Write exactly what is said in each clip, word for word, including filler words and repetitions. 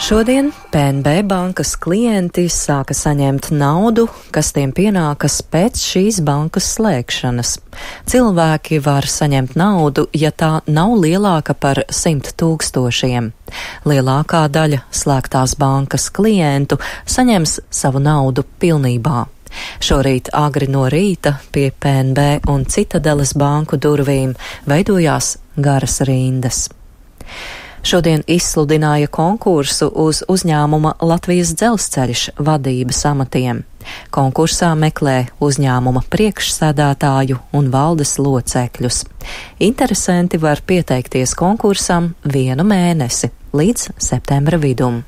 Šodien P N B bankas klienti sāka saņemt naudu, kas tiem pienākas pēc šīs bankas slēgšanas. Cilvēki var saņemt naudu, ja tā nav lielāka par simt tūkstošiem. Lielākā daļa slēgtās bankas klientu saņems savu naudu pilnībā. Šorīt agri no rīta pie P N B un Citadeles banku durvīm veidojās garas rindas. Šodien izsludināja konkursu uz uzņēmuma Latvijas Dzelzceļš vadības amatiem. Konkursā meklē uzņēmuma priekšsēdētāju un valdes locekļus. Interesanti var pieteikties konkursam vienu mēnesi līdz septembra vidum.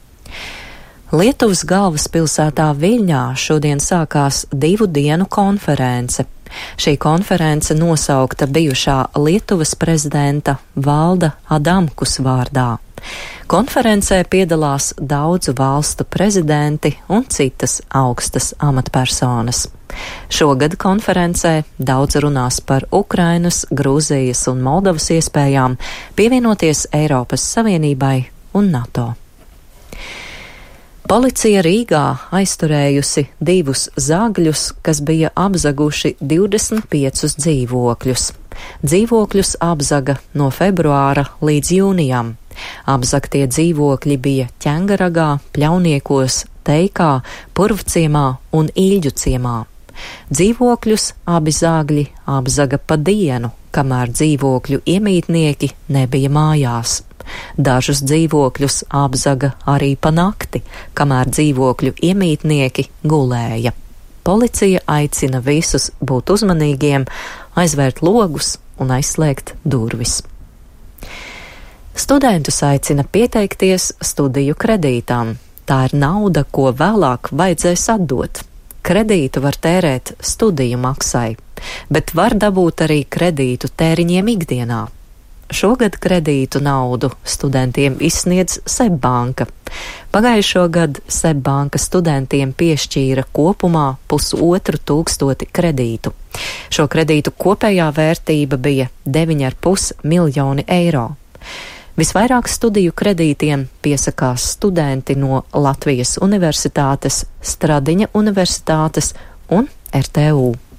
Lietuvas galvaspilsētā Viļņā šodien sākās divu dienu konference. Šī konference nosaukta bijušā Lietuvas prezidenta Valda Adamkus vārdā. Konferencē piedalās daudzu valstu prezidenti un citas augstas amatpersonas. Šogad konferencē daudz runās par Ukrainas, Grūzijas un Moldovas iespējām pievienoties Eiropas Savienībai un NATO. Policija Rīgā aizturējusi divus zagļus, kas bija apzaguši divdesmit piecus dzīvokļus. Dzīvokļus apzaga no februāra līdz jūnijam. Apzagtie dzīvokļi bija Ķengaragā, Pļauniekos, Teikā, Purvciemā un Īļģu ciemā. Dzīvokļus abi zagļi apzaga pa dienu, kamēr dzīvokļu iemītnieki nebija mājās. Dažus dzīvokļus apzaga arī pa nakti, kamēr dzīvokļu iemītnieki gulēja. Policija aicina visus būt uzmanīgiem, aizvērt logus un aizslēgt durvis. Studentus aicina pieteikties studiju kredītām. Tā ir nauda, ko vēlāk vajadzēs atdot. Kredītu var tērēt studiju maksai, bet var dabūt arī kredītu tēriņiem ikdienā. Šogad kredītu naudu studentiem izsniedz SEB banka. Pagājušo gadu SEB banka studentiem piešķīra kopumā pusotru tūkstoti kredītu. Šo kredītu kopējā vērtība bija deviņi ar pus miljoni eiro. Visvairāk studiju kredītiem piesakās studenti no Latvijas Universitātes, Stradiņa Universitātes un R T U.